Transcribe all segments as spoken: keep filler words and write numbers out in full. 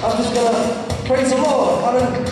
I'm just gonna praise the Lord. Hallelujah.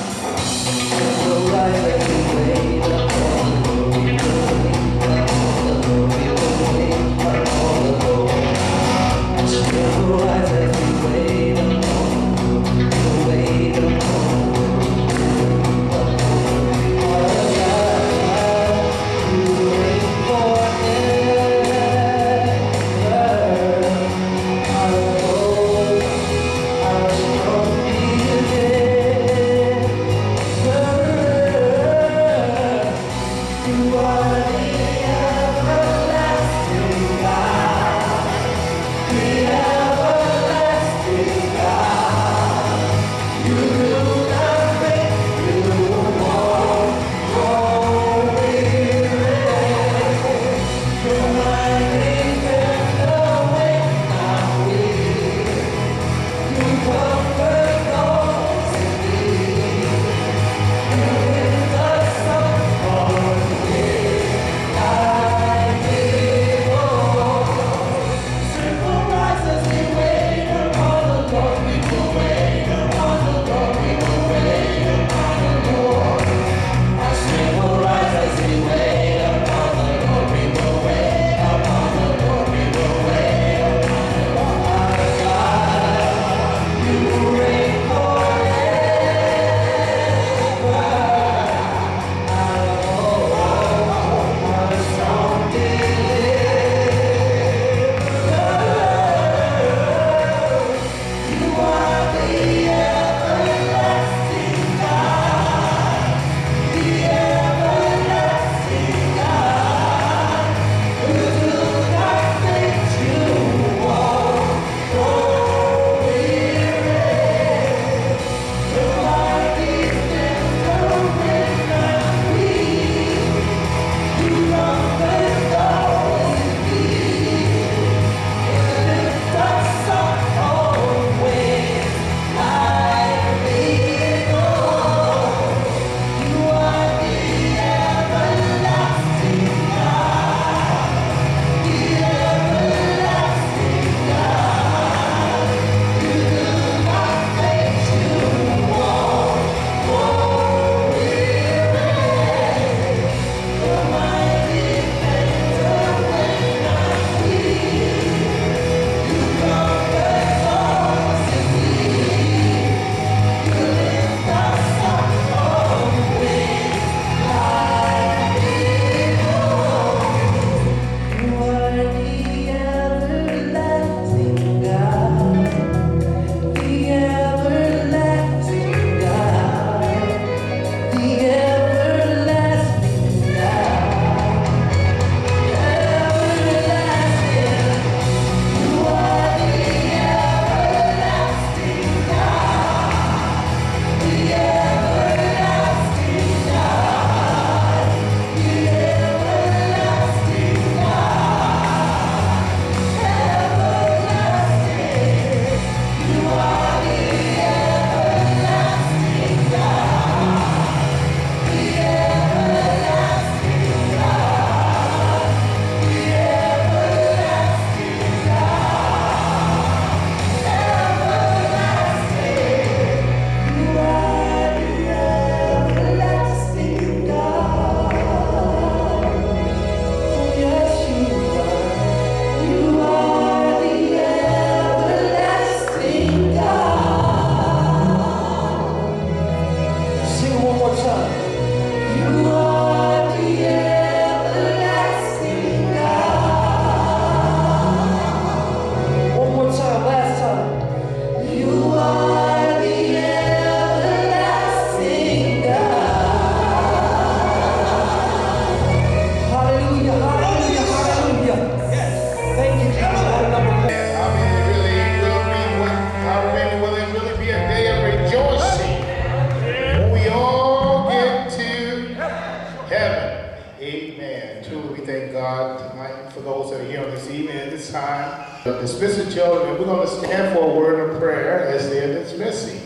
Dismissing children, and we're going to stand for a word of prayer as they're dismissing.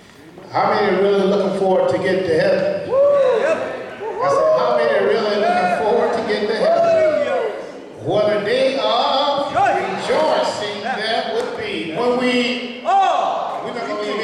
How many are really looking forward to get to heaven? I said, how many are really looking forward to get to heaven? What a day of rejoicing that would be. When we, we're not going to leave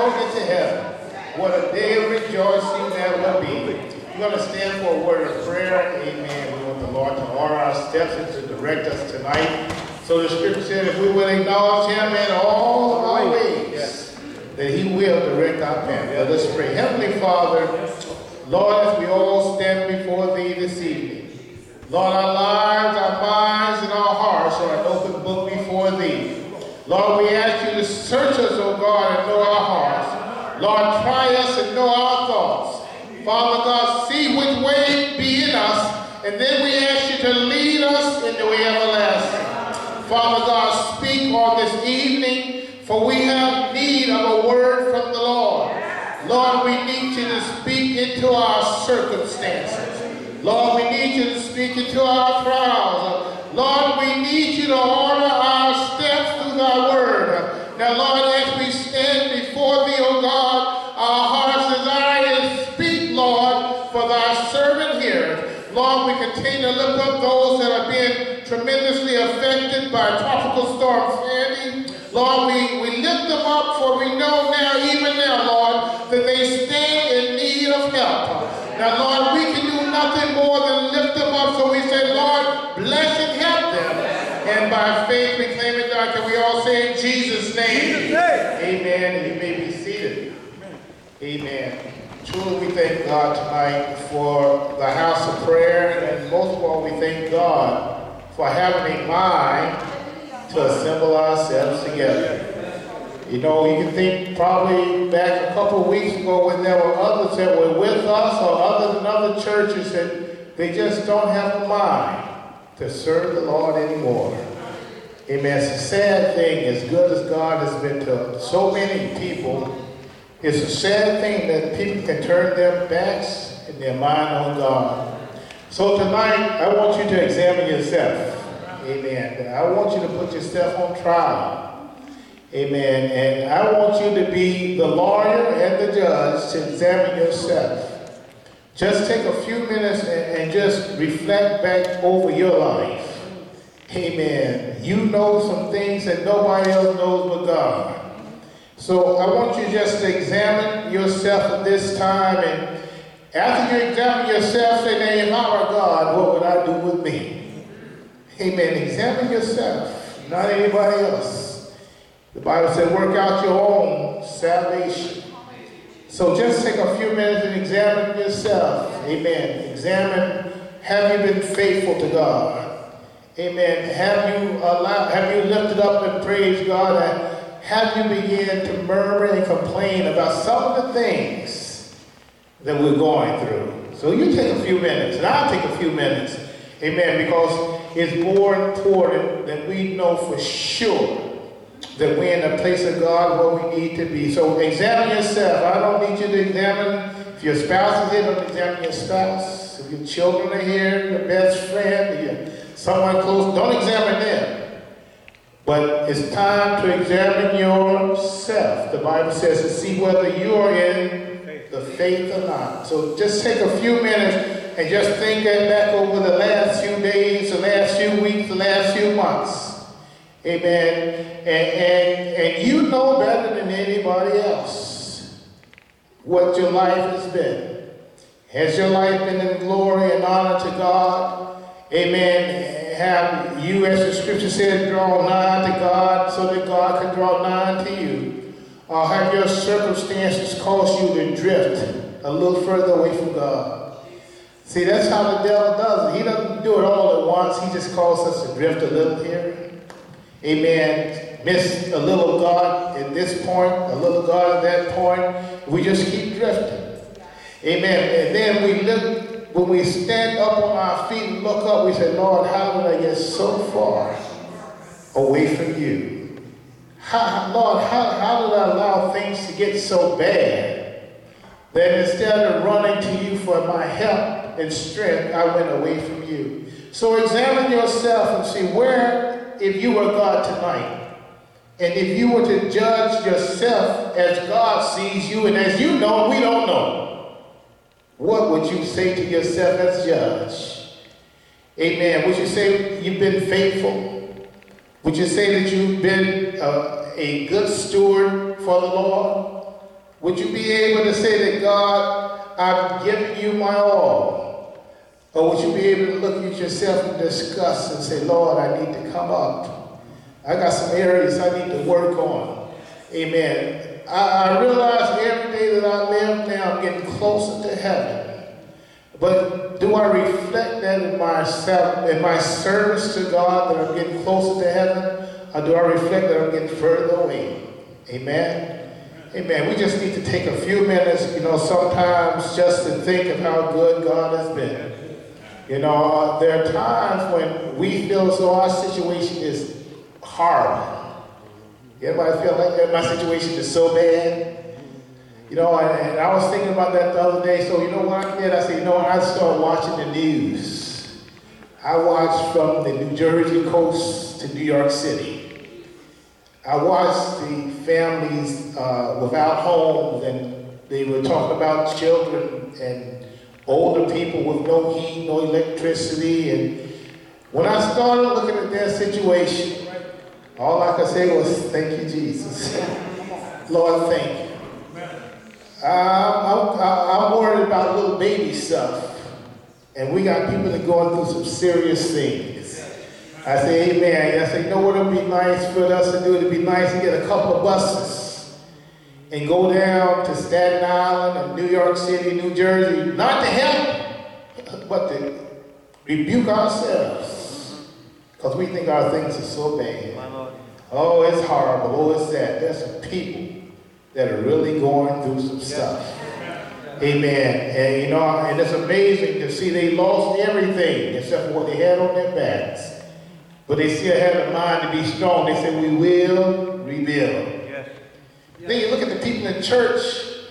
all get to heaven. What a day of rejoicing that will be. We're going to stand for a word of prayer. Amen. We want the Lord to order our steps and to direct us tonight. So the scripture said if we will acknowledge him in all of our ways, that he will direct our path. Let us pray. Heavenly Father, Lord, as we all stand before thee this evening, Lord, our lives, our minds, and our hearts are an open book before thee. Lord, we ask you to search us, O God, and know our hearts. Lord, try us and know our thoughts. Father God, see which way be in us, and then we ask you to lead us in the way everlasting. Father God, speak on this evening, for we have need of a word from the Lord. Lord, we need you to speak into our circumstances. Lord, we need you to speak into our trials. Lord, we need you to order our steps through thy word. Now, Lord, as we stand before thee, O God, our heart's desire is speak, Lord, for thy servant here. Lord, we continue to lift up those that have been tremendously affected by Tropical Storm Sandy. Lord, we, we lift them up, for we know now, even now, Lord, that they stand in need of help. Now, Lord, we can do nothing more than lift them up, so we say, Lord, bless and help them. And by faith, we claim it, God. Can we all say in Jesus' name? Jesus' name. Amen. And you may be seated. Amen. Truly, we thank God tonight for the house of prayer, and most of all, we thank God for having a mind to assemble ourselves together. You know, you can think probably back a couple of weeks ago when there were others that were with us or others in other churches that they just don't have a mind to serve the Lord anymore. Amen. It's a sad thing, as good as God has been to so many people. It's a sad thing that people can turn their backs and their mind on God. So tonight, I want you to examine yourself. Amen. I want you to put yourself on trial. Amen. And I want you to be the lawyer and the judge to examine yourself. Just take a few minutes and, and just reflect back over your life. Amen. You know some things that nobody else knows but God. So I want you just to examine yourself at this time, and after you examine yourself, say, now, if I were God, what would I do with me? Amen. Examine yourself, not anybody else. The Bible said, work out your own salvation. So just take a few minutes and examine yourself. Amen. Examine, have you been faithful to God? Amen. Have you allowed, have you lifted up and praised God? And have you begun to murmur and complain about some of the things that we're going through? So you take a few minutes, and I'll take a few minutes. Amen. Because it's more important that we know for sure that we're in the place of God where we need to be. So examine yourself. I don't need you to examine. If your spouse is here, don't examine your spouse. If your children are here, your best friend, your someone close, don't examine them. But it's time to examine yourself. The Bible says to see whether you are in the faith or not. So just take a few minutes and just think that back over the last few days, the last few weeks, the last few months. Amen. And, and, and you know better than anybody else what your life has been. Has your life been in glory and honor to God? Amen. Have you, as the scripture says, draw nigh to God so that God can draw nigh to you? Or have your circumstances caused you to drift a little further away from God? See, that's how the devil does it. He doesn't do it all at once. He just causes us to drift a little here. Amen. Miss a little God at this point, a little God at that point. We just keep drifting. Amen. And then we look. When we stand up on our feet and look up, we say, Lord, how did I get so far away from you? How, Lord, how, how did I allow things to get so bad that instead of running to you for my help and strength, I went away from you? So examine yourself and see where, if you were God tonight, and if you were to judge yourself as God sees you and as you know, we don't know, what would you say to yourself as judge? Amen. Would you say you've been faithful? Would you say that you've been uh, a good steward for the Lord? Would you be able to say that, God, I've given you my all? Or would you be able to look at yourself in disgust and say, Lord, I need to come up. I got some areas I need to work on. Amen. I, I realize every day that I live now, I'm getting closer to heaven. But do I reflect that in my, in my service to God, that I'm getting closer to heaven? Or do I reflect that I'm getting further away? Amen. Amen. We just need to take a few minutes, you know, sometimes just to think of how good God has been. You know, there are times when we feel as though our situation is horrible. Everybody feel like that my situation is so bad? You know, and, and I was thinking about that the other day. So, you know what I did? I said, you know what? I started watching the news. I watched from the New Jersey coast to New York City. I watched the families uh, without homes, and they were talking about children and older people with no heat, no electricity. And when I started looking at their situation, all I could say was, thank you, Jesus. Lord, thank you. I'm, I'm, I'm worried about little baby stuff. And we got people that are going through some serious things. I say, amen. I say, you know what would be nice for us to do? It'd be nice to get a couple of buses and go down to Staten Island and New York City, New Jersey, not to help, but to rebuke ourselves. Because we think our things are so bad. Oh, it's horrible. Oh, it's that. There's some people that are really going through some stuff. Amen. And you know, and it's amazing to see they lost everything except for what they had on their backs. But they still had the mind to be strong. They said, we will rebuild. Yes. Yes. Then you look at the people in church,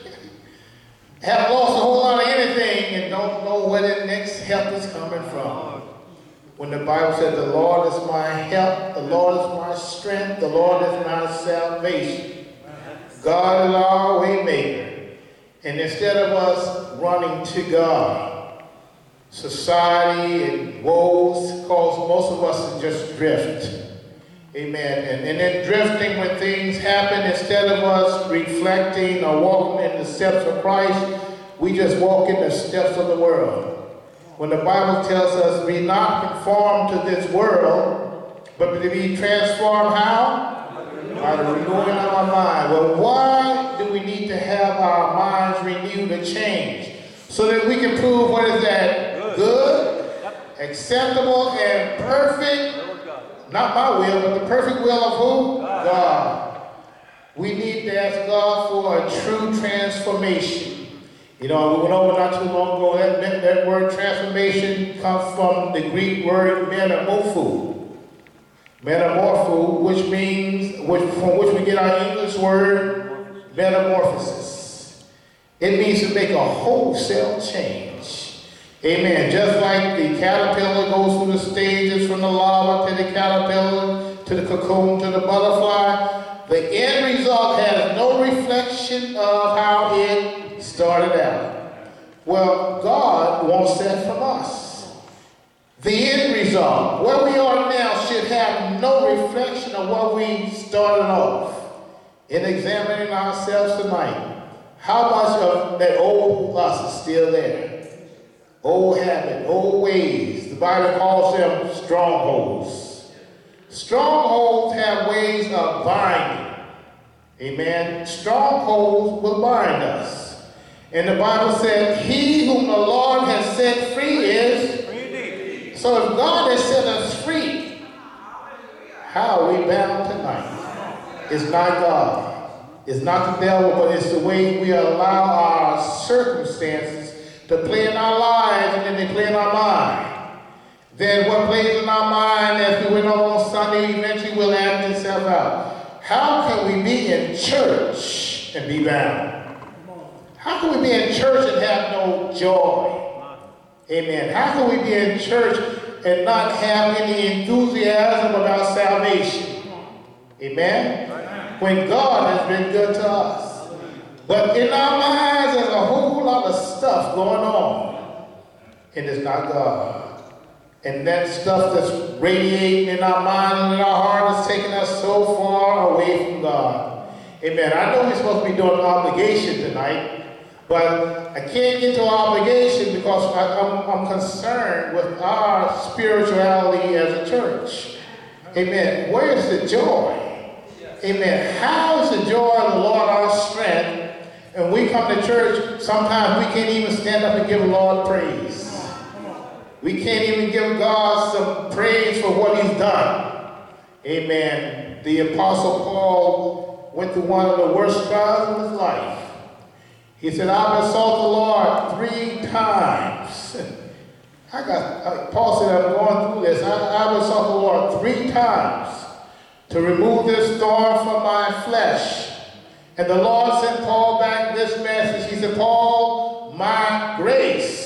have lost a whole lot of anything and don't know where their next help is coming from. When the Bible said, the Lord is my help, the Lord is my strength, the Lord is my salvation. God is our way maker. And instead of us running to God, society and woes cause most of us to just drift. Amen. And, and then drifting when things happen, instead of us reflecting or walking in the steps of Christ, we just walk in the steps of the world. When the Bible tells us, be not conformed to this world, but to be transformed how? By the renewing of our mind. Well, why do we need to have our minds renewed and changed? So that we can prove what is that? Good, acceptable, and perfect, not my will, but the perfect will of who? God. We need to ask God for a true transformation. You know, we went over not too long ago, that, that word transformation comes from the Greek word metamorpho. Metamorpho, which means, which, from which we get our English word metamorphosis. It means to make a wholesale change. Amen. Just like the caterpillar goes through the stages from the larva to the caterpillar, to the cocoon, to the butterfly, the end result has no reflection of how it started out. Well, God wants that from us. The end result, where we are now, should have no reflection of what we started off. In examining ourselves tonight, how much of that old us is still there? Old habit, old ways. The Bible calls them strongholds. Strongholds have ways of binding. Amen. Strongholds will bind us. And the Bible said, he whom the Lord has set free is free indeed. So if God has set us free, how are we bound tonight? It's not God. It's not the devil, but it's the way we allow our circumstances to play in our lives, and then they play in our mind. Then what plays in our mind, as we went over on Sunday, eventually will act itself out. How can we be in church and be bound? How can we be in church and have no joy? Amen. How can we be in church and not have any enthusiasm about salvation? Amen. When God has been good to us. But in our minds, there's a whole lot of stuff going on. And it's not God. And that stuff that's radiating in our mind and in our heart is taking us so far away from God. Amen. I know we're supposed to be doing obligation tonight, but I can't get to obligation because I, I'm, I'm concerned with our spirituality as a church. Amen. Where is the joy? Amen. How is the joy of the Lord our strength? And we come to church, sometimes we can't even stand up and give the Lord praise. We can't even give God some praise for what he's done. Amen. The Apostle Paul went through one of the worst trials of his life. He said, I've besought the Lord three times. I got, Paul said, I'm going through this. I, I besought the Lord three times to remove this thorn from my flesh. And the Lord sent Paul back this message. He said, Paul, my grace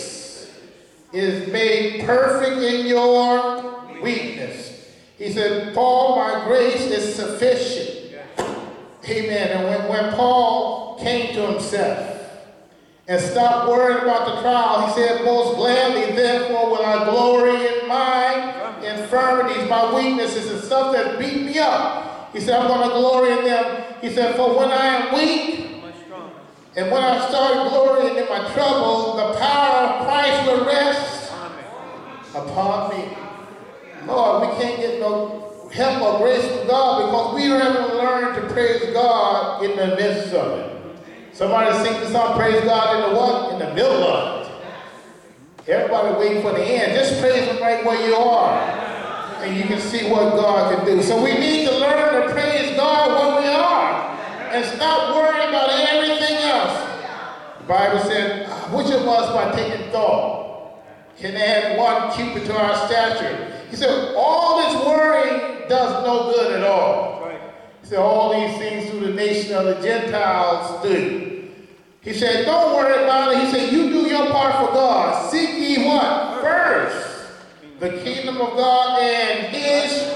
is made perfect in your weakness. He said, Paul, my grace is sufficient. Amen. And when, when Paul came to himself and stopped worrying about the trial, he said, most gladly, therefore, will I glory in my infirmities, my weaknesses, and stuff that beat me up. He said, I'm going to glory in them. He said, for when I am weak, and when I start glorying in my trouble, the power of Christ will rest upon me. Lord, we can't get no help or grace from God because we haven't learned to praise God in the midst of it. Somebody sing the song, praise God in the what? In the middle of it. Everybody waiting for the end. Just praise him right where you are. And you can see what God can do. So we need to learn to praise God where we are. And stop worrying about everything else. The Bible said, which of us by taking thought can add one cubit to our stature? He said, all this worrying does no good at all. He said, all these things through the nation of the Gentiles do. He said, don't worry about it. He said, you do your part for God. Seek ye what? First, the kingdom of God and his.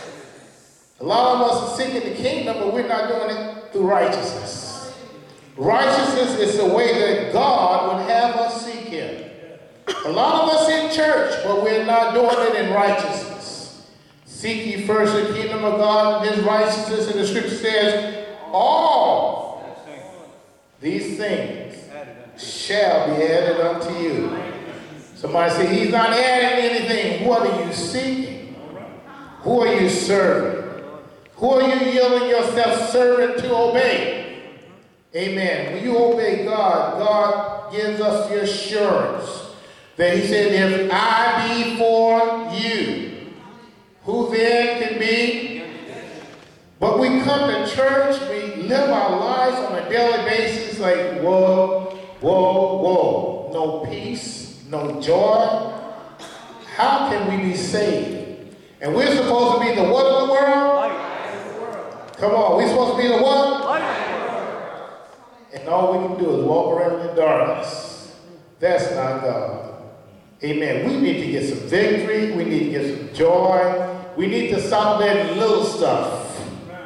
A lot of us are seeking the kingdom, but we're not doing it through righteousness. Righteousness is the way that God would have us seek him. A lot of us in church, but we're not doing it in righteousness. Seek ye first the kingdom of God and his righteousness, and the scripture says, all these things shall be added unto you. Somebody say, he's not adding anything. What are you seeking? Who are you serving? Who are you yielding yourself servant to obey? Amen. When you obey God, God gives us the assurance that he said, if I be for you, who then can be? But we come to church, we live our lives on a daily basis like, whoa, whoa, whoa. No peace, no joy. How can we be saved? And we're supposed to be the what of the world? Light. Come on, we're supposed to be the what? Light. And all we can do is walk around in darkness. That's not God. Amen. We need to get some victory. We need to get some joy. We need to stop letting little stuff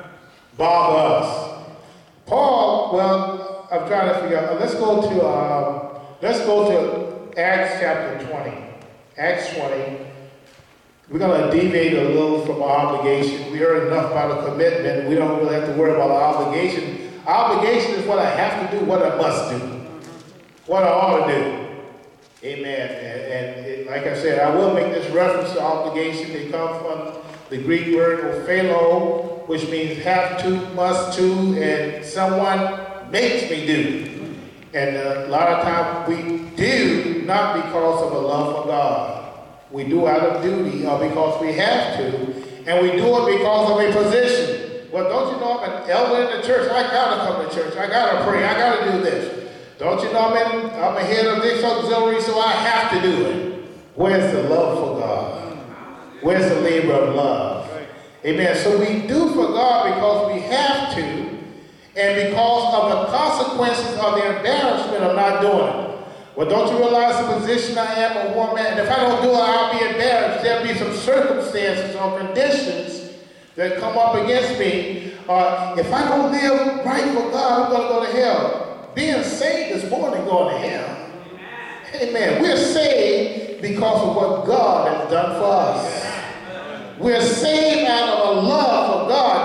bother us. Paul, well, I'm trying to figure out. Let's go to um, let's go to Acts chapter twenty. Acts twenty. We're going to deviate a little from our obligation. We heard enough about a commitment. We don't really have to worry about our obligation. Obligation is what I have to do, what I must do, what I ought to do. Amen. And, and it, like I said, I will make this reference to obligation. They come from the Greek word ophelo, which means have to, must to, and someone makes me do. And uh, a lot of times we do not because of a love for God. We do out of duty or because we have to, and we do it because of a position. Well, don't you know I'm an elder in the church? I got to come to church. I got to pray. I got to do this. Don't you know I'm, in, I'm a head of this auxiliary, so I have to do it. Where's the love for God? Where's the labor of love? Amen. So we do for God because we have to, and because of the consequences of the embarrassment of not doing it. Well, don't you realize the position I am a woman? And if I don't do it, I'll be embarrassed. There'll be some circumstances or conditions that come up against me. Uh, if I don't live right for God, I'm going to go to hell. Being saved is more than going to hell. Amen. We're saved because of what God has done for us. We're saved out of a love for God, not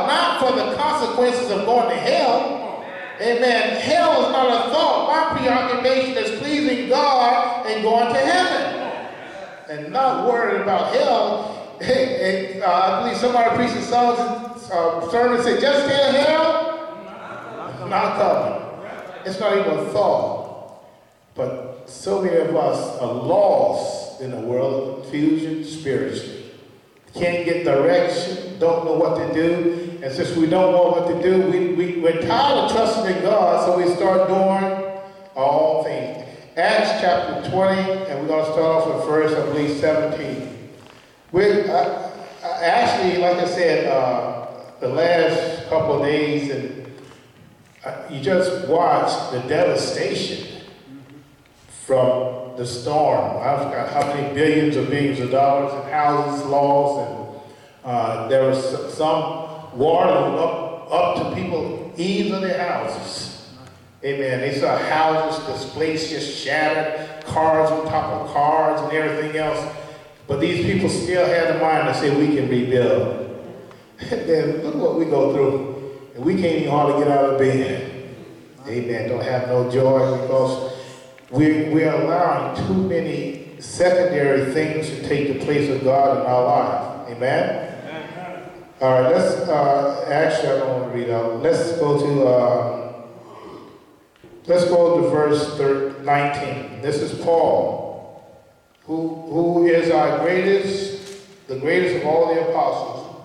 for the consequences of going to hell. Amen. Hell is not a thought. My preoccupation is pleasing God and going to heaven. And not worried about hell. Hey, and, uh, I believe somebody preached a song, uh, sermon said, just tell hell, not coming. It's not even a thought. But so many of us are lost in a world of confusion spiritually. Can't get direction, don't know what to do. And since we don't know what to do, we, we, we're tired of trusting in God, so we start doing our own things. Acts chapter twenty, and we're going to start off with verse, I believe, seventeen. We're, uh, actually, like I said, uh, the last couple of days, and uh, you just watched the devastation from the storm. I forgot how many billions or billions of dollars in houses lost, and uh, there was some water up, up to people eaves of their houses. Amen. They saw houses displaced, just shattered, cars on top of cars and everything else. But these people still had the mind to say, we can rebuild. Then look what we go through. And we can't even hardly get out of bed. Amen. Don't have no joy because we, we're allowing too many secondary things to take the place of God in our life. Amen. Amen. All right, let's, uh, actually, I don't want to read out. Let's go to, uh, let's go to verse nineteen. This is Paul, who, who is our greatest, the greatest of all the apostles.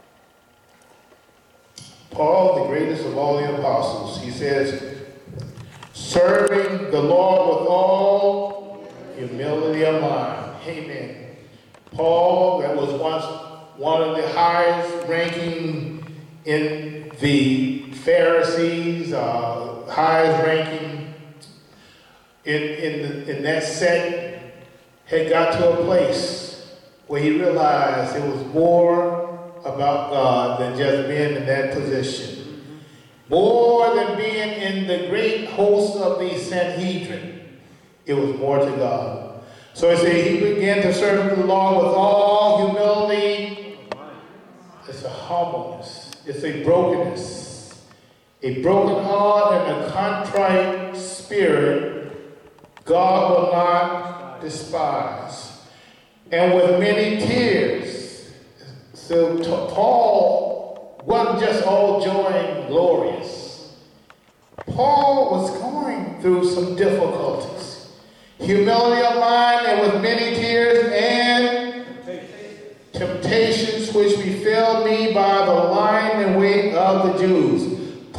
Paul, the greatest of all the apostles. He says, serving the Lord with all humility of mind. Amen. Paul, that was once one of the highest ranking in the Pharisees, uh, highest ranking in, in, the, in that set, had got to a place where he realized it was more about God than just being in that position. More than being in the great host of the Sanhedrin, it was more to God. So he said he began to serve the Lord with all humility. It's a humbleness. It's a brokenness. A broken heart and a contrite spirit, God will not despise. And with many tears. So Paul wasn't just all joy and glorious. Paul was going through some difficulties. Humility of mind and with many tears and temptations which befell me by the line and weight of the Jews.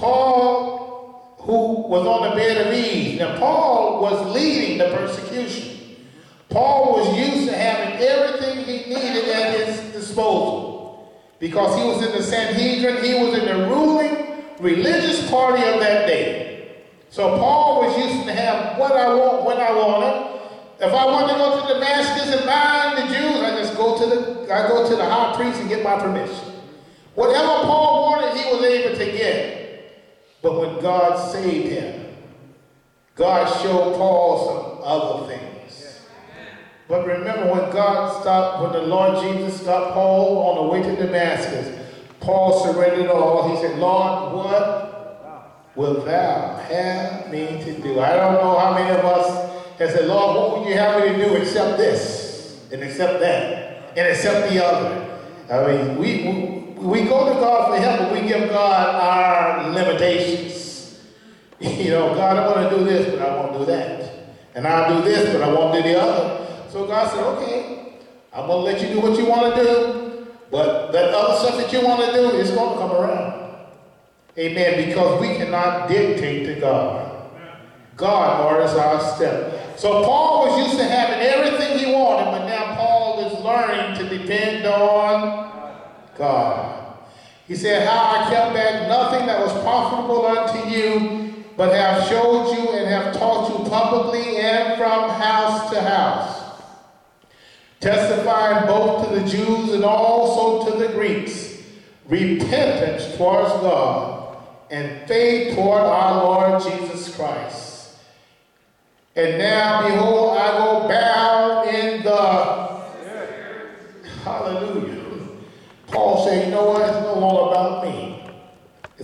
Paul, who was on the bed of ease. Now Paul was leading the persecution. Paul was used to having everything he needed at his disposal. Because he was in the Sanhedrin, he was in the ruling religious party of that day. So Paul was used to have what I want when I want it. If I want to go to Damascus and bind the Jews, I just go to the I go to the high priest and get my permission. Whatever Paul wanted, he was able to get. But when God saved him, God showed Paul some other things. But remember when God stopped, when the Lord Jesus stopped Paul on the way to Damascus, Paul surrendered all. He said, Lord, what will thou have me to do? I don't know how many of us have said, Lord, what would you have me to do except this, and except that, and except the other? I mean, we, we, we go to God for help, but we give God our limitations. You know, God, I want to do this, but I won't do that. And I'll do this, but I won't do the other. So God said, okay, I'm going to let you do what you want to do, but that other stuff that you want to do is going to come around. Amen, because we cannot dictate to God. God orders our step. So Paul was used to having everything he wanted, but now Paul is learning to depend on God. He said, how I kept back nothing that was profitable unto you, but have showed you and have taught you publicly and from house to house, testifying both to the Jews and also to the Greeks, repentance towards God and faith toward our Lord Jesus Christ. And now, behold, I go bound in the... Hallelujah. Paul said, you know what? It's no longer about me.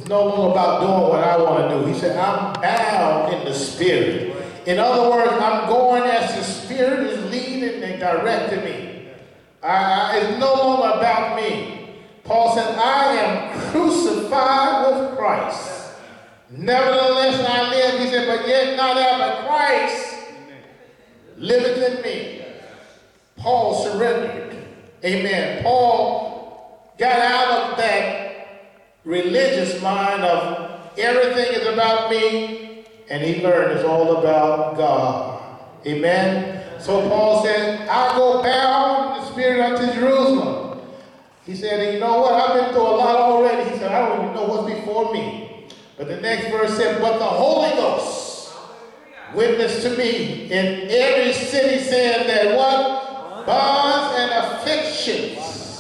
It's no longer about doing what I want to do. He said, I'm bound in the Spirit. In other words, I'm going as the Spirit is leading and directing me. I, I, it's no longer about me. Paul said, I am crucified with Christ. Nevertheless, I live. He said, but yet not I, but Christ liveth in me. Paul surrendered. Amen. Paul got out of that religious mind of everything is about me, and he learned it's all about God. Amen. So Paul said, I go bound in the Spirit unto Jerusalem. He said, you know what? I've been through a lot already. He said, I don't even know what's before me. But the next verse said, but the Holy Ghost witnessed to me in every city, saying that what? Bonds and afflictions.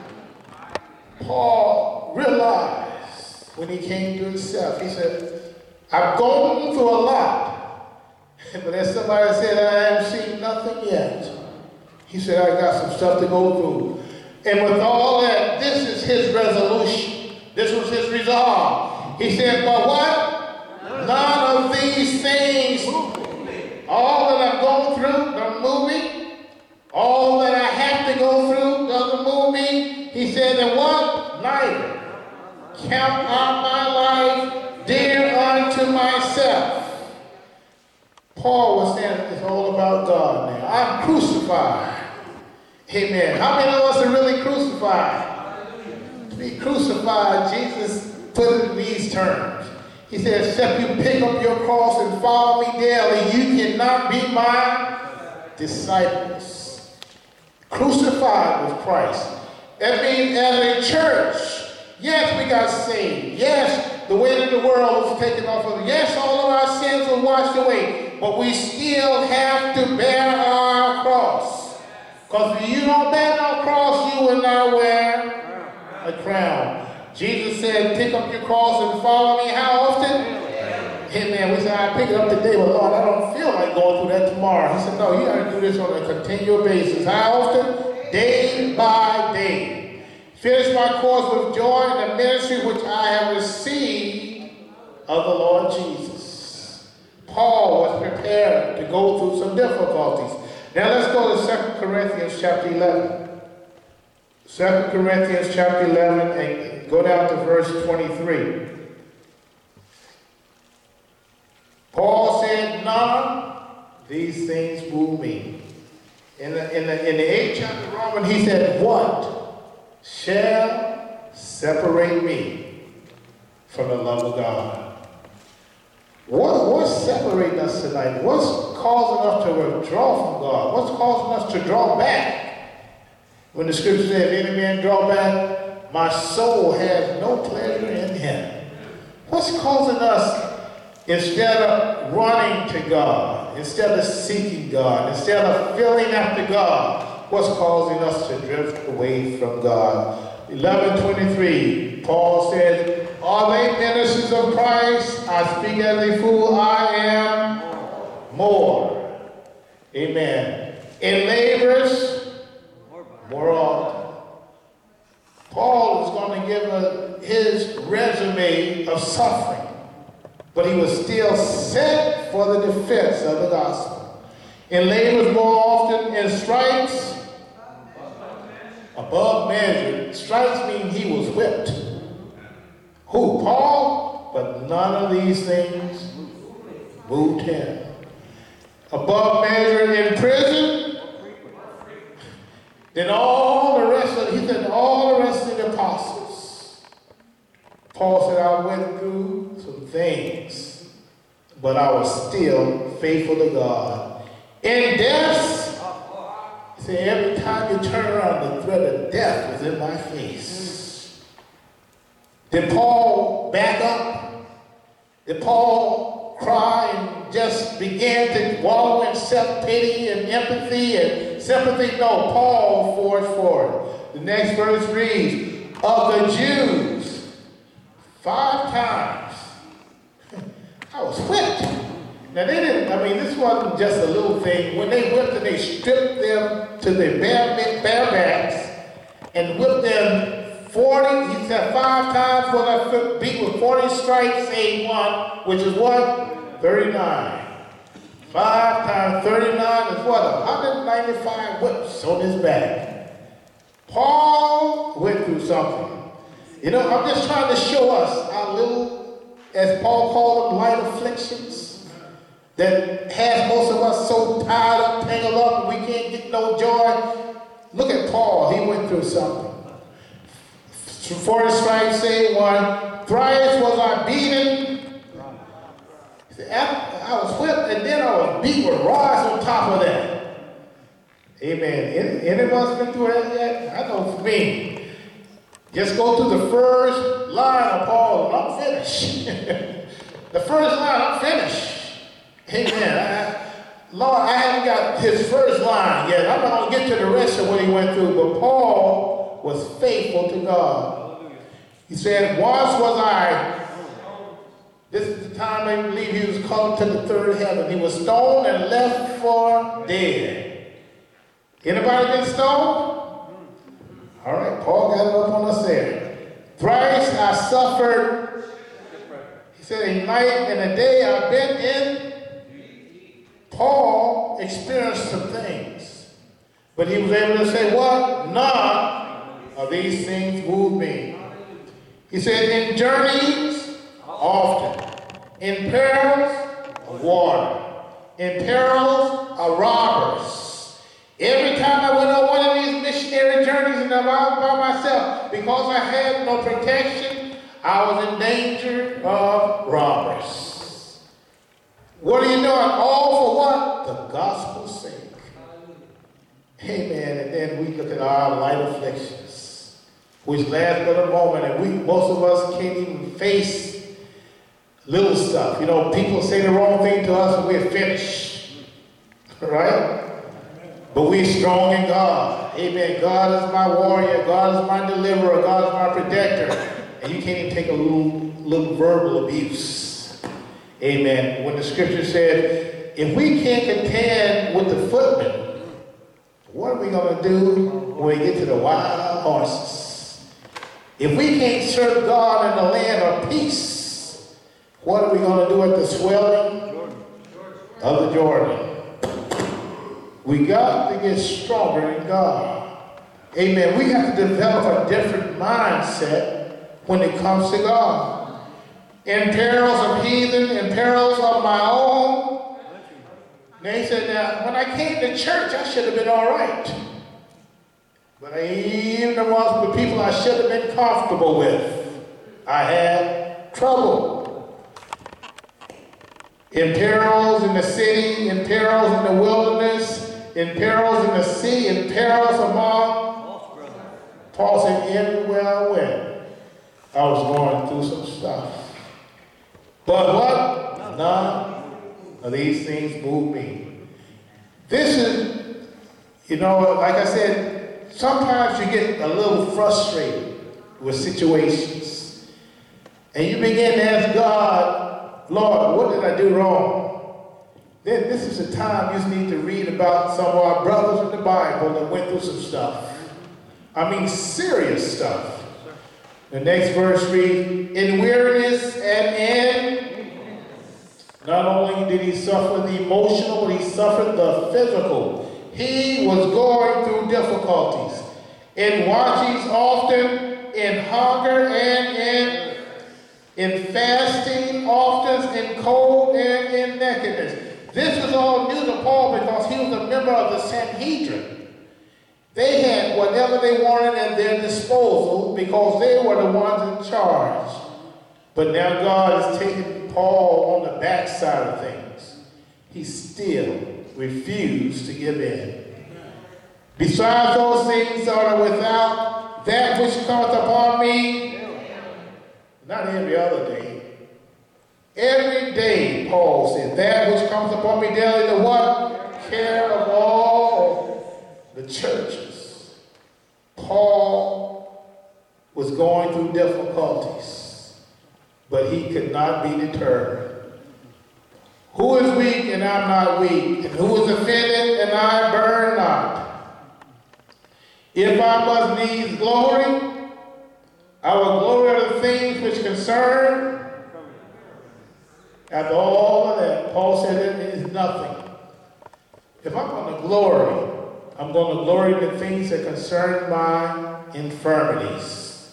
Paul realized when he came to himself, he said, I've gone through a lot. But as somebody said, I haven't seen nothing yet. He said, I got some stuff to go through. And with all that, this is his resolution. This was his resolve. He said, but what? None of these things, all that I've gone through, don't move me. All that I have to go through doesn't move me. He said, and what? Neither. Count out my life dear unto myself. Paul was saying it's all about God now. I'm crucified. Amen. How many of us are really crucified? To be crucified, Jesus put it in these terms. He said, except you pick up your cross and follow me daily, you cannot be my disciples. Crucified with Christ. That means as a church, yes, we got saved. Yes, the weight of the world was taken off of us. Yes, all of our sins were washed away. But we still have to bear our cross. Because if you don't bear no cross, you will not wear a crown. Jesus said, pick up your cross and follow me. How often? Amen. We said, I pick it up today, but Lord, I don't feel like going through that tomorrow. He said, no, you got to do this on a continual basis. How often? Day by day. Finish my course with joy in the ministry which I have received of the Lord Jesus. Paul was prepared to go through some difficulties. Now let's go to Second Corinthians chapter eleven. Second Corinthians chapter eleven and go down to verse twenty-three. Paul said, none of these things move me. In the, in the, in the eighth chapter of Romans, he said, what shall separate me from the love of God? What, what's separating us tonight? What's causing us to withdraw from God? What's causing us to draw back? When the scripture says, if any man draw back, my soul has no pleasure in him. What's causing us, instead of running to God, instead of seeking God, instead of filling after God, what's causing us to drift away from God? eleven twenty-three, Paul says, are they ministers of Christ? I speak as a fool. I am more. Amen. In labors, more often. Paul is going to give a, his resume of suffering, but he was still set for the defense of the gospel. In labors more often, in stripes, above measure. Stripes mean he was whipped. Who? Paul? But none of these things moved him. Above measure in prison, then all the rest of, he said, all the rest of the apostles. Paul said, I went through some things, but I was still faithful to God. In death, he said, every time you turn around, the threat of death was in my face. Did Paul back up? Did Paul cry and just begin to wallow in self-pity and empathy and sympathy? No, Paul forged forward. The next verse reads, of the Jews, five times I was whipped. Now they didn't, I mean, this wasn't just a little thing. When they whipped them, they stripped them to their bare, bare backs and whipped them forty, he said five times was I beat with forty stripes, saying one, which is what? thirty-nine. Five times thirty-nine is what? one hundred ninety-five whips on his back. Paul went through something. You know, I'm just trying to show us our little, as Paul called them, light afflictions that has most of us so tied up, tangled up, and we can't get no joy. Look at Paul. He went through something. forty stripes, say one. Thrice was I beaten. He said, I was whipped, and then I was beat with rods on top of that. Amen. Any, any of us been through that yet? I know for me. Just go through the first line of Paul, and I'm finished. The first line, I'm finished. Amen. I, Lord, I haven't got his first line yet. I'm not going to get to the rest of what he went through, but Paul was faithful to God. He said, once was I, this is the time I believe he was called to the third heaven. He was stoned and left for dead. Anybody been stoned? All right, Paul got it up on us there. Thrice I suffered. He said, a night and a day I've been in. Paul experienced some things, but he was able to say, what? None of these things moved me. He said, in journeys, often. In perils, of water. In perils, of robbers. Every time I went on one of these missionary journeys and I was by myself, because I had no protection, I was in danger of robbers. What are you doing? All for what? The gospel's sake. Amen. And then we look at our light afflictions, which last but a moment, and we, most of us can't even face little stuff. You know, people say the wrong thing to us and we're finished. Right? But we're strong in God. Amen. God is my warrior. God is my deliverer. God is my protector. And you can't even take a little, little verbal abuse. Amen. When the scripture said, if we can't contend with the footmen, what are we going to do when we get to the wild horses? If we can't serve God in the land of peace, what are we going to do at the swelling of the Jordan? We got to get stronger in God. Amen. We have to develop a different mindset when it comes to God. In perils of heathen, in perils of my own. And he said, now, when I came to church, I should have been all right. But I, even the ones with people I should have been comfortable with, I had trouble. In perils in the city, in perils in the wilderness, in perils in the sea, in perils among. Paul said, everywhere I went, I was going through some stuff. But what? None of these things move me. This is, you know, like I said, sometimes you get a little frustrated with situations. And you begin to ask God, Lord, what did I do wrong? Then this is the time you need to read about some of our brothers in the Bible that went through some stuff. I mean, serious stuff. The next verse reads, in weariness and in, not only did he suffer the emotional, but he suffered the physical. He was going through difficulties. In watchings often, in hunger and in, in fasting often, in cold and in nakedness. This was all new to Paul because he was a member of the Sanhedrin. They had whatever they wanted at their disposal because they were the ones in charge. But now God is taking Paul on the backside of things. He still refused to give in. Besides those things that are without, that which cometh upon me, not every other day. Every day, Paul said, that which comes upon me daily, the what? Care of all the churches. Paul was going through difficulties, but he could not be deterred. Who is weak and I'm not weak? And who is offended and I burn not? If I must needs glory, I will glory of the things which concern. After all of that, Paul said it is nothing. If I'm going to glory, I'm going to glory in the things that concern my infirmities.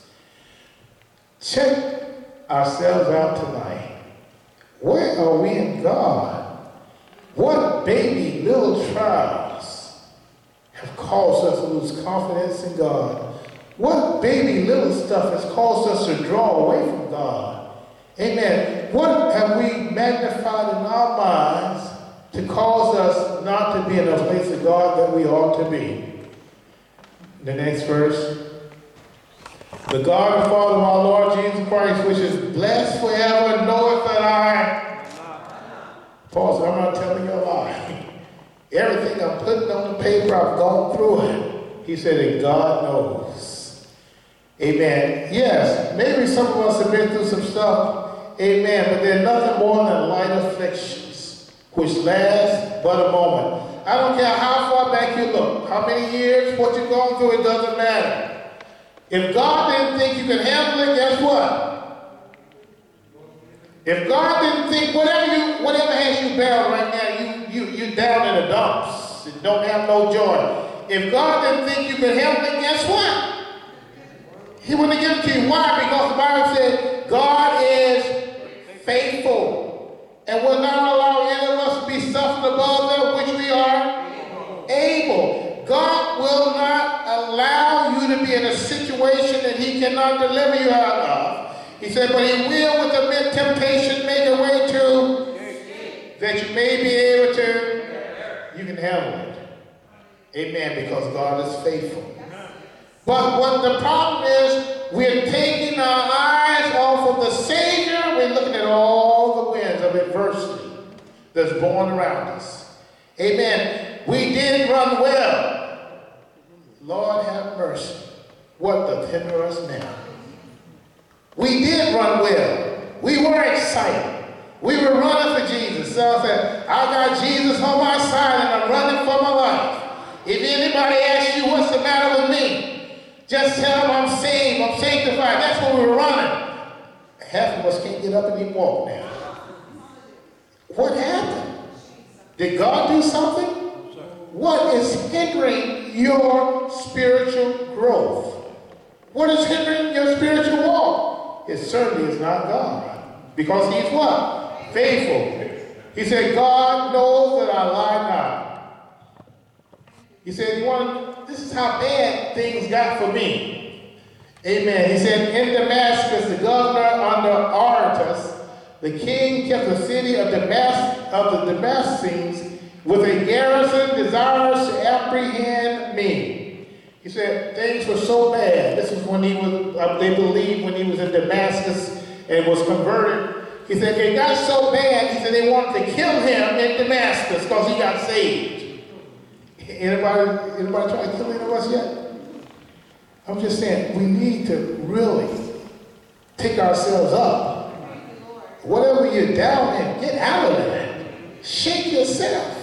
Check ourselves out tonight. Where are we in God? What baby little trials have caused us to lose confidence in God? What baby little stuff has caused us to draw away from God? Amen. What have we magnified in our minds to cause us not to be in a place of God that we ought to be? The next verse. The God and Father of our Lord Jesus Christ, which is blessed forever, knoweth that I... Paul said, I'm not telling you a lie. Everything I'm putting on the paper, I've gone through it. He said, and God knows. Amen. Yes, maybe some of us have been through some stuff. Amen. But they're nothing more than light afflictions, which last but a moment. I don't care how far back you look, how many years, what you've gone through, it doesn't matter. If God didn't think you could handle it, guess what? If God didn't think whatever you, whatever has you bound right now, you, you, you're down in the dumps and don't have no joy. If God didn't think you could handle it, guess what? He wouldn't have given it to you. Why? Because the Bible said God is faithful and will not allow any of us to be suffering above that which we are able. God will not allow you to be in a situation that he cannot deliver you out of. He said, but he will with the mid temptation make a way to that you may be able to, you can handle it. Amen, because God is faithful. But what the problem is, we're taking our eyes off of the Savior. We're looking at all the winds of adversity that's born around us. Amen. We did run well. Lord have mercy. What doth hinder us now? We did run well. We were excited. We were running for Jesus. So I said, I got Jesus on my side and I'm running for my life. If anybody asks you what's the matter with me, just tell them I'm saved, I'm sanctified. That's what we were running. Half of us can't get up and even walk now. What happened? Did God do something? What is hindering your spiritual growth? What is hindering your spiritual walk? It certainly is not God. Because he's what? Faithful. He said, God knows that I lie not. He said, you want, this is how bad things got for me. Amen. He said, in Damascus, the governor under Aretas, the king kept the city of Damas of the Damascenes with a garrison desirous to apprehend me. He said, things were so bad. This was when he was, uh, they believed when he was in Damascus and was converted. He said, it got so bad, he said they wanted to kill him in Damascus because he got saved. Anybody, anybody try to kill any of us yet? I'm just saying, we need to really pick ourselves up. Whatever you're down in, get out of it. Shake yourself.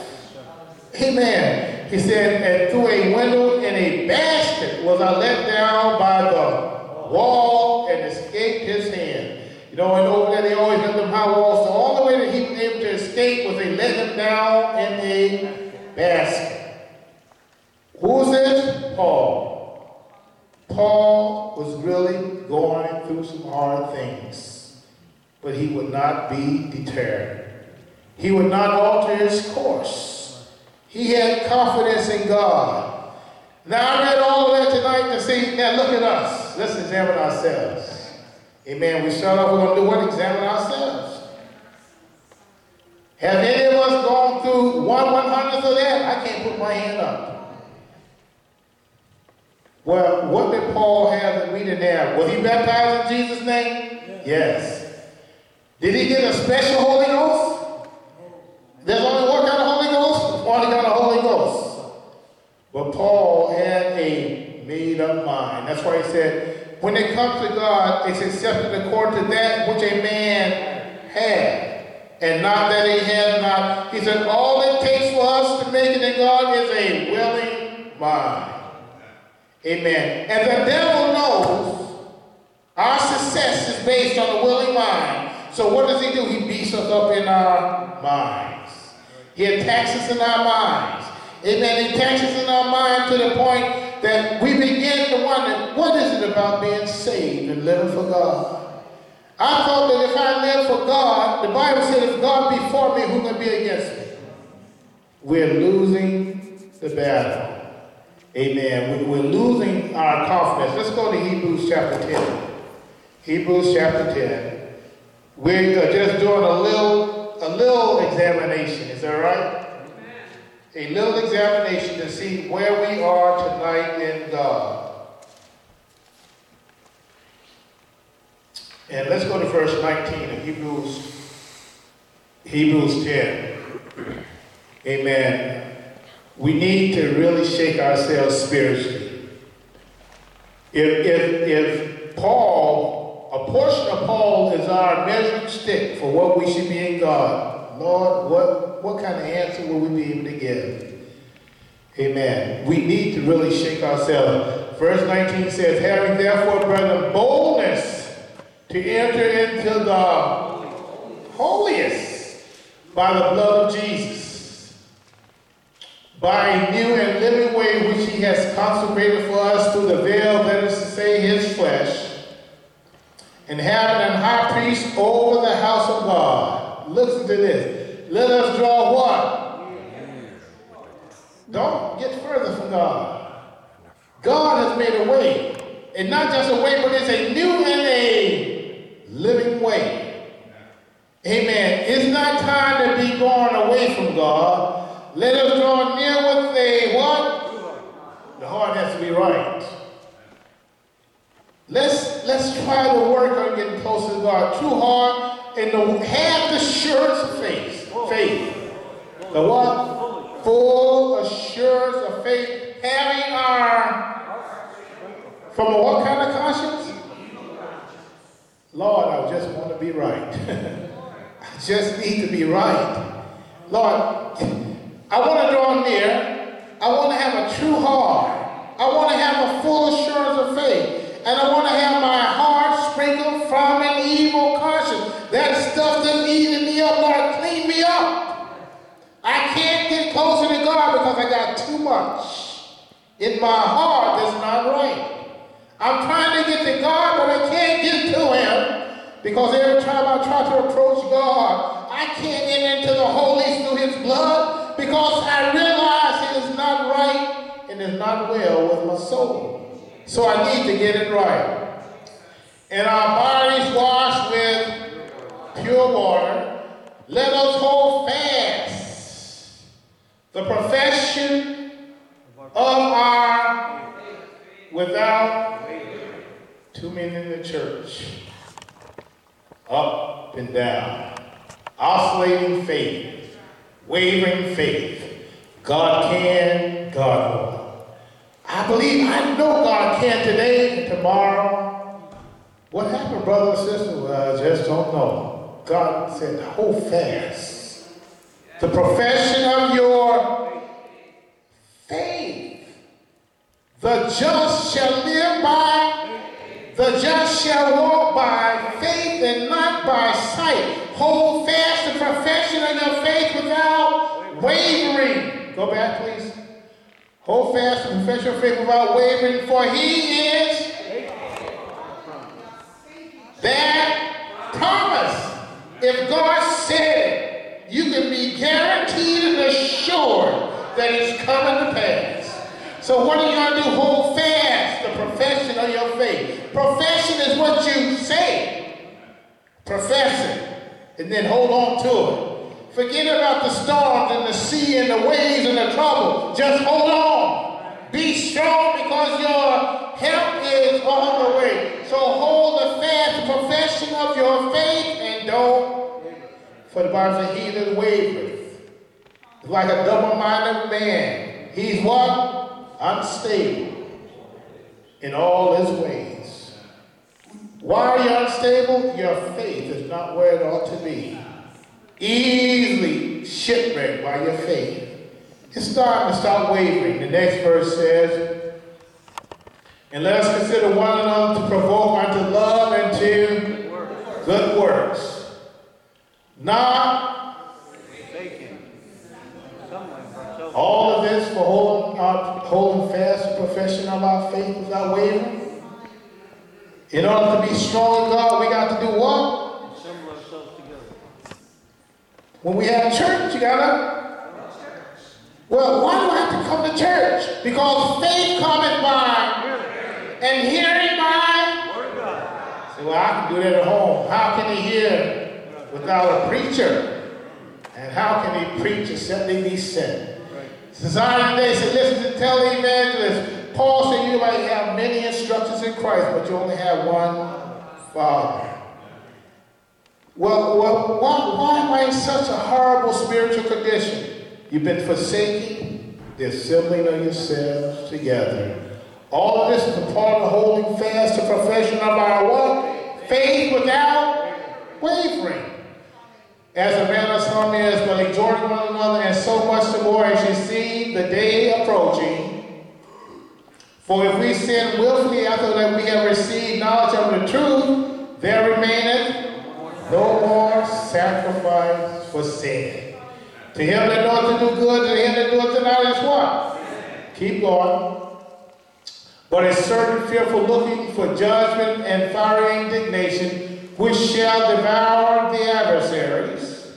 Amen. He said, and through a window in a basket was I let down by the wall and escaped his hand. You know, and over there they always have them high walls. So all the way that he was able to escape was they let him down in a basket. Who is this? Paul. Paul was really going through some hard things, but he would not be deterred. He would not alter his course. He had confidence in God. Now I read all of that tonight to see, now look at us. Let's examine ourselves. Amen. We start off, we're going to do what? Examine ourselves. Have any of us gone through one one hundredth of that? I can't put my hand up. Well, what did Paul have that we didn't have? Was he baptized in Jesus' name? Yes. yes. Did he get a special Holy Ghost? There's only one kind of Holy Ghost? One kind of Holy Ghost. But Paul had a made-up mind. That's why he said, when it comes to God, it's accepted according to that which a man had, and not that he had not. He said, all it takes for us to make it in God is a willing mind. Amen. And the devil knows Our success is based on a willing mind. So what does he do? He beats us up in our minds. He attacks us in our minds. Amen. He attacks us in our mind to the point that we begin to wonder, what is it about being saved and living for God? I thought that if I live for God, the Bible said if God be for me, who can be against me? We're losing the battle. Amen. We're losing our confidence. Let's go to Hebrews chapter ten. Hebrews chapter ten. We're just doing a little, a little examination. Is that right? A little examination to see where we are tonight in God. And let's go to verse nineteen of Hebrews, Hebrews ten. Amen. We need to really shake ourselves spiritually. If, if, if Paul, a portion of Paul is our measuring stick for what we should be in God, Lord, what, what kind of answer will we be able to give? Amen. We need to really shake ourselves. Verse nineteen says, having therefore, brethren, boldness to enter into the holiest by the blood of Jesus, by a new and living way which he has consecrated for us through the veil, that is to say, his flesh, and having an high priest over the house of God. Listen to this. Let us draw what? Don't get further from God. God has made a way. And not just a way, but it's a new and a living way. Amen. It's not time to be going away from God. Let us draw near with a what? The heart has to be right. Let's let's try to work on getting closer to God. True heart and the, have the assurance of faith. Faith. The what? Full assurance of faith. Having our from a what kind of conscience? Lord, I just want to be right. I just need to be right. Lord, I want to draw near. I want to have a true heart. I want to have a full assurance of faith. And I want to have my heart sprinkled from an evil conscience. That stuff that's eating me up, Lord, clean me up. I can't get closer to God because I got too much in my heart that's not right. I'm trying to get to God, but I can't get to him because every time I try to approach God, I can't get into the holies through his blood because I realize it is not right and is not well with my soul. So I need to get it right. And our bodies washed with pure water, let us hold fast the profession of our without too many in the church. Up and down. Oscillating faith. Wavering faith. God can, God won't. I believe, I know God can today and tomorrow. What happened, brother and sister? Well, I just don't know. God said, hold fast the profession of your faith. The just shall live by, the just shall walk by faith and not by sight. Hold fast the profession of your faith without wavering. Go back, please. Hold fast the profession of faith without wavering, for he is that promise. If God said it, you can be guaranteed and assured that it's coming to pass. So what are you going to do? Hold fast the profession of your faith. Profession is what you say. Profess it. And then hold on to it. Forget about the storms and the sea and the waves and the trouble. Just hold on. Be strong because your help is on the way. So hold the fast profession of your faith and don't. For the Bible says he that wavereth is like a double-minded man. He's what? Unstable in all his ways. Why are you unstable? Your faith is not where it ought to be. Easily shipwrecked by your faith. It's starting to start wavering. The next verse says, And let us consider one another to provoke unto love and to good works. Not all of this for holding, our, holding fast the profession of our faith without wavering. In order to be strong in God, we got to do what? Assemble ourselves together. When we have church, you gotta. Well, why do I have to come to church? Because faith cometh by and hearing by. Word of God. Say, well, I can do that at home. How can he hear without a preacher? And how can he preach except they be sent? Society today said, listen to tell the evangelist. Paul said you might have many instructions in Christ, but you only have one Father. Well, well why, why am I in such a horrible spiritual condition? You've been forsaking the assembling of yourselves together. All of this is a part of holding fast the profession of our what? Faith without wavering. As a man of some is, but exhorting one another, and so much the more as you see the day approaching. For if we sin willfully after that we have received knowledge of the truth, there remaineth no more sacrifice for sin. To him that knoweth to do good, to him that doeth it not is what? Keep going. But a certain fearful looking for judgment and fiery indignation, which shall devour the adversaries.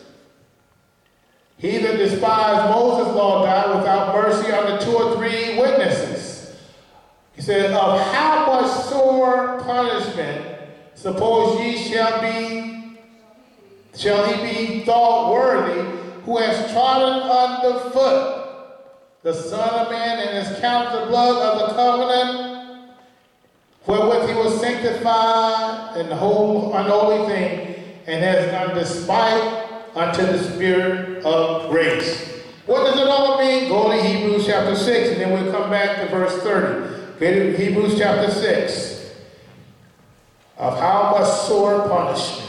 He that despised Moses' law died without mercy under two or three witnesses. He said, of how much sore punishment suppose ye shall be, shall he be thought worthy, who has trodden under foot the Son of Man and has counted the blood of the covenant wherewith he was sanctified in the whole unholy thing, and has done despite unto the Spirit of grace. What does it all mean? Go to Hebrews chapter six, and then we'll come back to verse thirty. Okay, to Hebrews chapter six. Of how much sore punishment.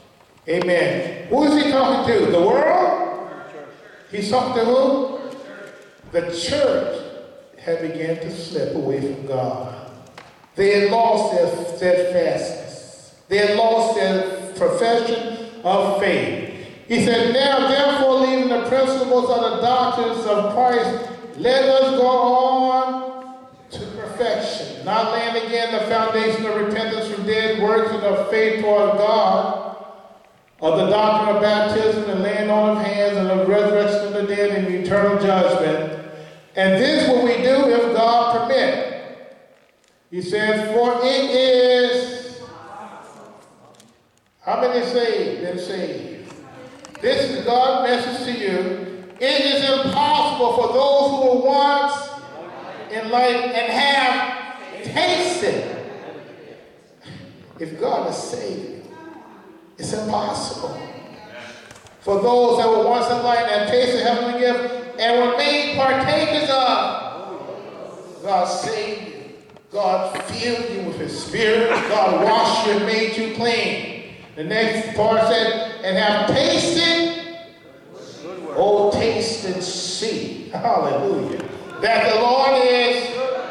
Amen. Who is he talking to? The world? He's talking to who? The church had begun to slip away from God. They had lost their steadfastness. They had lost their profession of faith. He said, now therefore leaving the principles of the doctrines of Christ, let us go on to perfection, not laying again the foundation of repentance from dead works and of faith toward God, of the doctrine of baptism and laying on of hands and of resurrection of the dead and eternal judgment. And this will we do if God permit. He says, for it is, how many saved and saved? This is God's message to you. It is impossible for those who were once enlightened and have tasted. If God has saved you, it's impossible. For those that were once enlightened and tasted heavenly gift and were made partakers of, God saved you. God filled you with his spirit. God washed you and made you clean. The next part said, and have tasted, oh, taste and see, hallelujah, that the Lord is,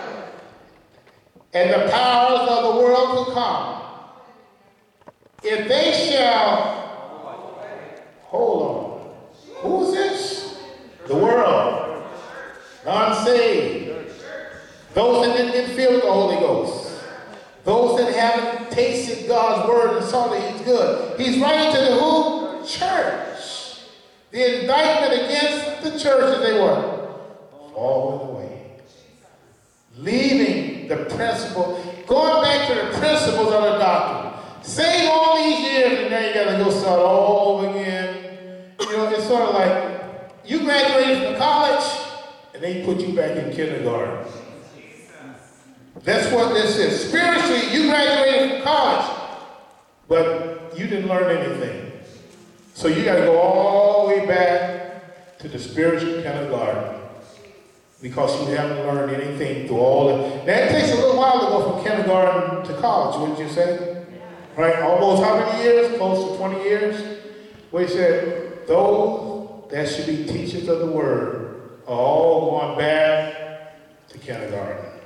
and the powers of the world to come. If they shall, hold on, who is this? The world, the unsaved. Those that didn't get filled with the Holy Ghost. Those that haven't tasted God's word and saw that he's good. He's writing to the who? Church. The indictment against the church is they were falling away. Leaving the principle, going back to the principles of the doctrine. Saved all these years and now you got to go start all over again. You know, it's sort of like you graduated from college and they put you back in kindergarten. That's what this is. Spiritually, you graduated from college, but you didn't learn anything. So you got to go all the way back to the spiritual kindergarten because you haven't learned anything through all the... Now, it takes a little while to go from kindergarten to college, wouldn't you say? Right? Almost how many years? Close to twenty years? Where he said, those that should be teachers of the word are all going back to kindergarten.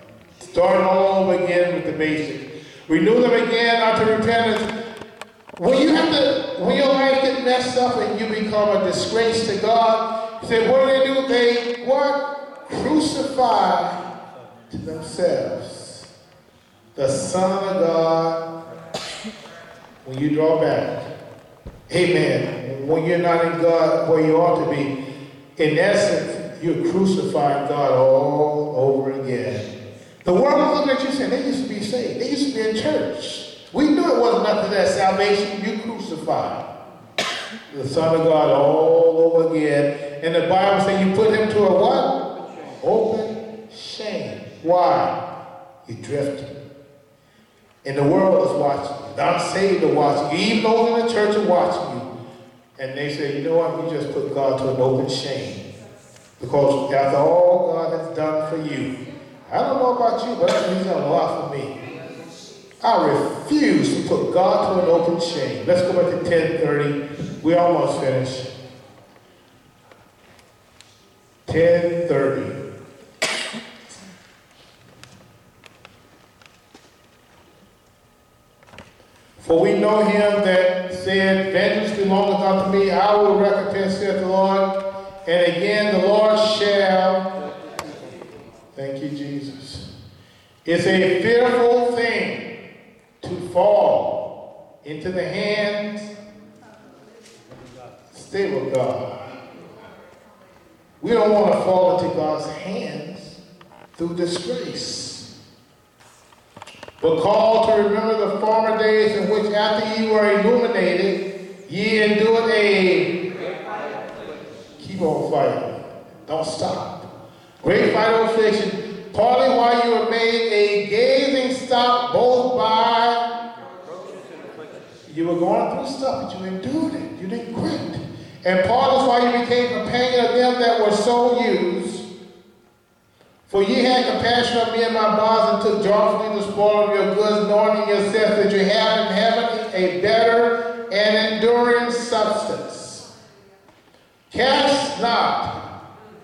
Starting all over again with the basics. Renew them again unto repentance. When you have to, when your life gets messed up and you become a disgrace to God, he said, what do they do? They what? Crucify to themselves the Son of God when you draw back. Amen. When you're not in God where you ought to be, in essence, you're crucifying God all over again. The world will look at you saying, they used to be saved. They used to be in church. We knew it wasn't nothing that salvation. You crucified the Son of God all over again. And the Bible says you put him to a what? Open shame. Why? You drifted. And the world is watching you. The unsaved are watching you. Even those in the church are watching you. And they say, you know what? You just put God to an open shame. Because after all God has done for you, I don't know about you, but he's done a lot for me. I refuse to put God to an open shame. Let's go back to ten thirty. We're almost finished. ten thirty. For we know him that said, vengeance belongeth unto me, I will recompense, saith the Lord. And again the Lord shall. Thank you, Jesus. It's a fearful thing to fall into the hands. Stay with God. We don't want to fall into God's hands through disgrace, but call to remember the former days in which after ye were illuminated, ye endured a keep on fighting. Don't stop. Great fight of affliction, partly while you were made a gazing stock both by you were going through stuff, but you endured it. You didn't quit. And partly why you became companion of them that were so used. For ye had compassion of me and my bonds, and took joyfully the spoil of your goods, knowing in yourself that you have in heaven a better and enduring substance. Cast not.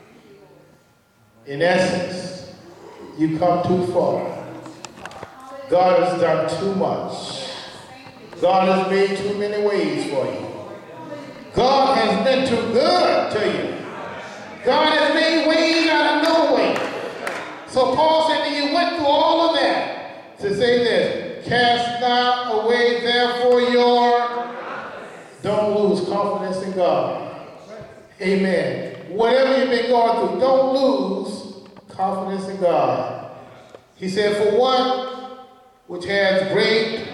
In essence, you come too far. God has done too much. God has made too many ways for you. God has been too good to you. God has made ways out of no way. So Paul said that you went through all of that to say this, cast not away therefore your, don't lose confidence in God. Amen. Whatever you've been going through, don't lose confidence in God. He said, for one which has great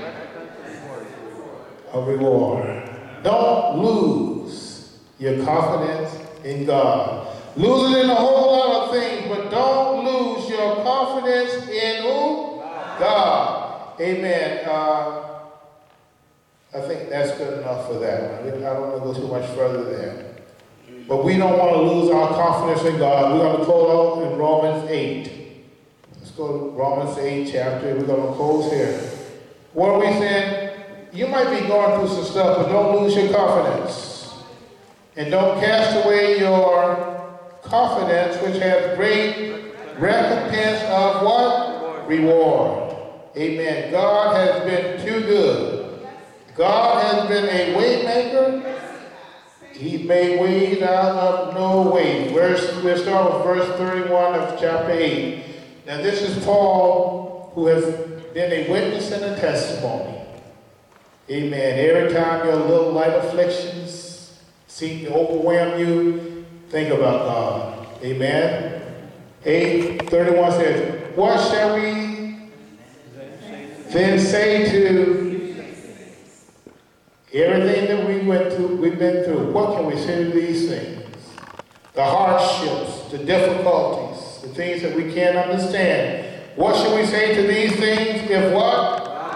a reward. Don't lose your confidence in God. Lose it in a whole lot of things, but don't lose your confidence in who? God. Amen. Uh, I think that's good enough for that. I don't want to go too much further there. But we don't want to lose our confidence in God. We're going to close out in Romans eight. Let's go to Romans eight chapter. We're going to close here. What are we saying? You might be going through some stuff, but don't lose your confidence. And don't cast away your confidence, which has great recompense of what? Reward. Amen. God has been too good. God has been a way maker. He's made ways out of no way. We'll start with verse thirty-one of chapter eight. Now this is Paul, who has been a witness and a testimony. Amen. Every time your little light afflictions seem to overwhelm you, think about God. Amen. eight thirty-one says, what shall we then say to everything that we went through, we've been through? What can we say to these things? The hardships, the difficulties, the things that we can't understand. What should we say to these things if what?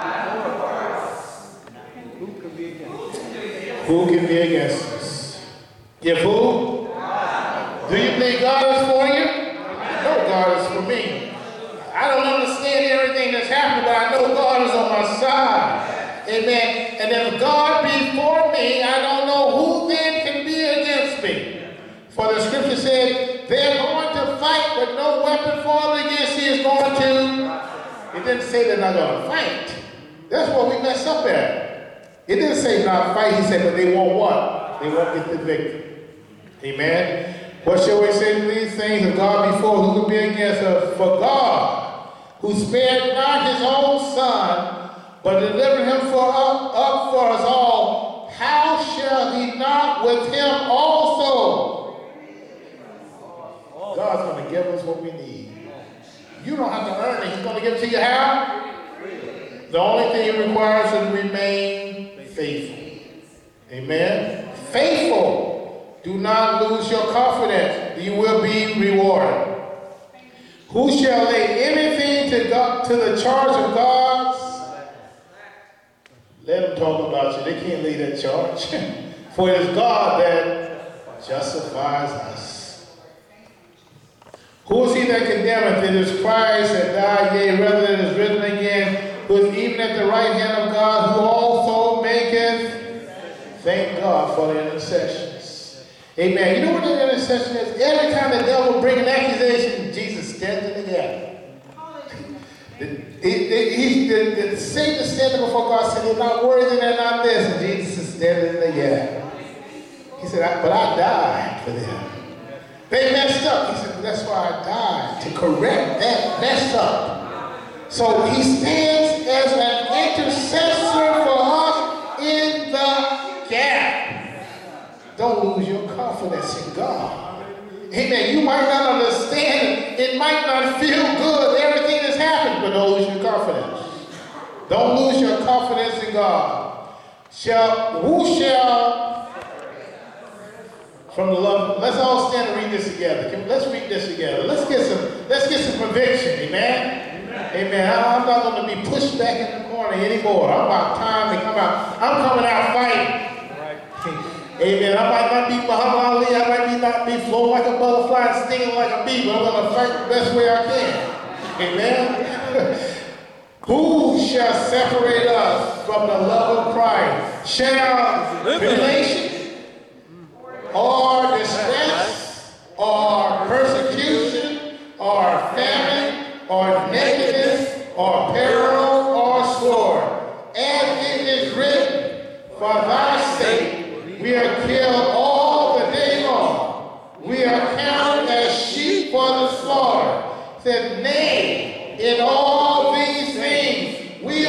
Who can be against us? If who? God. Do you think God is for you? I know God is for me. I don't understand everything that's happening, but I know God is on my side. Amen. And if God be for me, I don't know who then can be against me. For the scripture said, they're going to fight, but no weapon formed against you is going to It didn't say they're not going to fight. That's what we mess up at. It didn't say not fight. He said, but they won't what? They won't get the victory. Amen. What shall we say to these things? If God be for, who can be against us? For God, who spared not his own son, but delivered him for up, up for us all, how shall he not with him also? God's going to give us what we need. You don't have to earn it. He's going to give it to you how? The only thing he requires is to remain faithful. Amen? Faithful. Do not lose your confidence. You will be rewarded. Who shall lay anything to, God, to the charge of God's? Let them talk about you. They can't lay that charge. For it is God that justifies us. Who is he that condemneth? It is Christ that died, yea, rather it is written again, who is even at the right hand of God, who also maketh, thank God for the intercessions. Amen. You know what the intercession is? Every time the devil will bring an accusation, Jesus stands in the gap. The, the, he, the, the Satan is standing before God, said, they're not worthy, they're not this. And Jesus is standing in the gap. He said, I, but I died for them. They messed up. He said, well, that's why I died, to correct that mess up. So he stands as an intercessor for us in the gap. Don't lose your confidence in God. Amen. You might not understand. It might not feel good. Everything that's happened, but don't lose your confidence. Don't lose your confidence in God. Shall, who shall, from the love, let's all stand and read this together. Can, let's read this together. Let's get some, let's get some conviction. Amen? Amen. Amen. I, I'm not going to be pushed back in the corner anymore. I'm about time to come out. I'm coming out fighting. Right. Amen. I might not be Muhammad Ali. I might be not be flown like a butterfly and stinging like a bee, but I'm going to fight the best way I can. Amen. Who shall separate us from the love of Christ? Shall tribulation, or distress, or persecution, or famine, or nakedness, or peril, or sword? As it is written, for thy sake we are killed all the day long. We are counted as sheep for the slaughter. Said, nay, in all these things we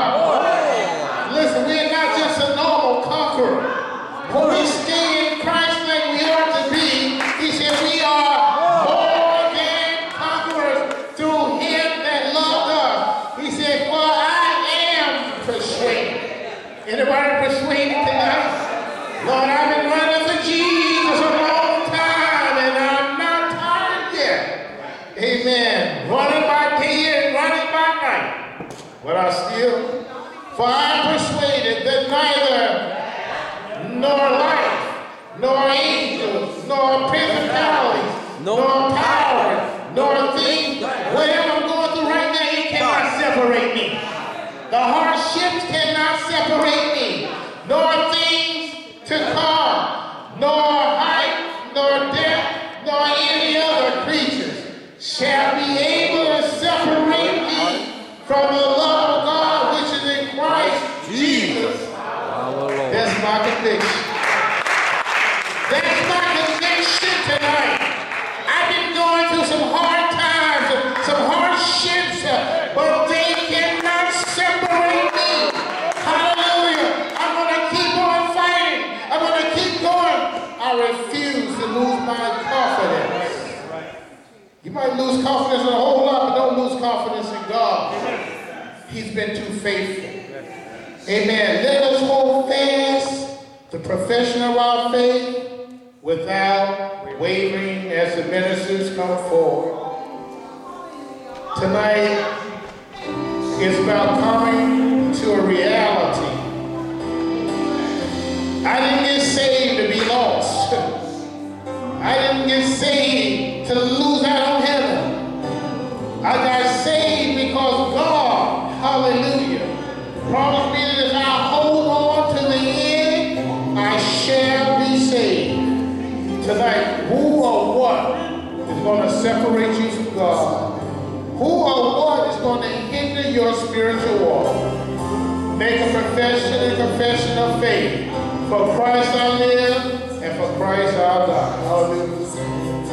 are. Listen, we are not just a normal conqueror. When we stay in Christ like we ought to be, he said we are more than conquerors through him that loved us. He said, for I am persuaded. Anybody persuaded tonight? Lord, I've been running for Jesus a long time and I'm not tired yet. Amen. Running by day and running by night. But I still, for I am persuaded that neither nor life, nor angels, nor principalities, no. nor powers, nor things, whatever I'm going through right now, it cannot separate me. The hardships cannot separate me, nor things to come, nor height, nor depth, nor any other creatures shall be able to separate me from the love of God which is in Christ Jesus. That's my conviction. That's my conviction tonight. I've been going through some hard times, some hardships, but they cannot separate me. Hallelujah. I'm going to keep on fighting. I'm going to keep going. I refuse to lose my confidence. You might lose confidence in a whole lot, but don't lose confidence in God. He's been too faithful. Amen. Let us hold fast the profession of our faith without wavering as the ministers come forward. Tonight is about coming to a reality. I didn't get saved to be lost. I didn't get saved to lose out on heaven. I got saved because God, hallelujah, promised me that if I hold on to the end, I shall be saved. Tonight, who or what is going to separate you from God? Who or what is going to hinder your spiritual walk. Make a profession and confession of faith. For Christ I live, and for Christ I die. Hallelujah.